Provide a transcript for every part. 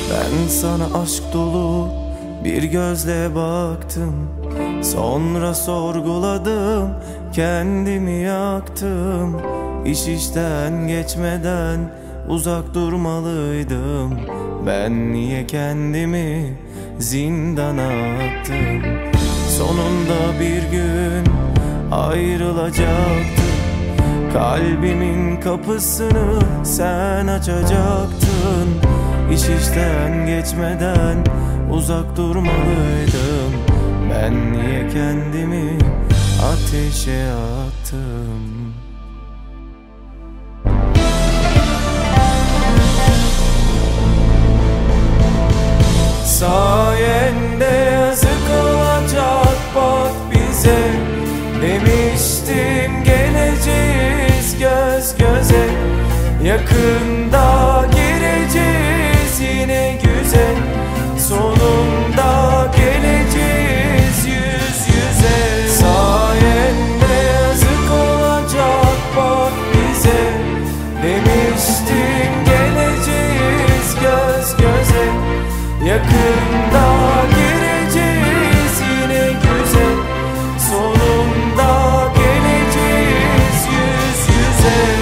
Ben sana aşk dolu bir gözle baktım, sonra sorguladım, kendimi yaktım. İş işten geçmeden uzak durmalıydım. Ben niye kendimi zindana attım? Sonunda bir gün ayrılacaktım. Kalbimin kapısını sen açacaktın. İş işten geçmeden uzak durmalıydım. Ben niye kendimi ateşe attım? Sayende yazık olacak bak bize. Demiştim geleceğiz göz göze. Yakında gireceğiz yine güzel. Sonunda geleceğiz yüz yüze. Sayende yazık olacak bak bize. Demiştim geleceğiz göz göze. Yakında gireceğiz yine güzel. Sonunda geleceğiz yüz yüze.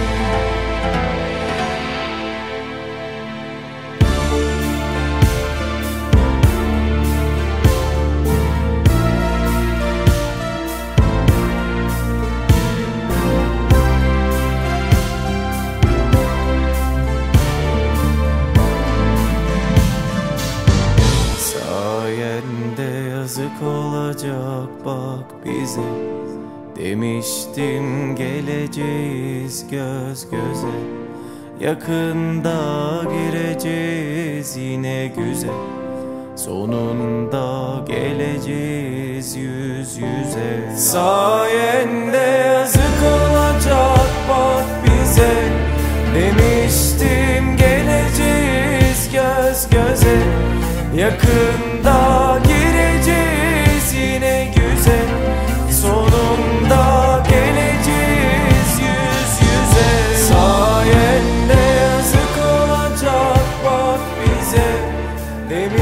Sayende yazık olacak bak bize. Demiştim geleceğiz göz göze. Yakında gireceğiz yine güzel. Sonunda geleceğiz yüz yüze. Sayende yazık olacak bak bize. Demiştim geleceğiz göz göze. Yakında gireceğiz yine güzel. Sonunda geleceğiz yüz yüze. Sayende yazık olacak bak bize.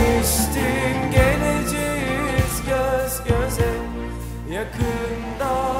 Demiştim geleceğiz göz göze. Yakında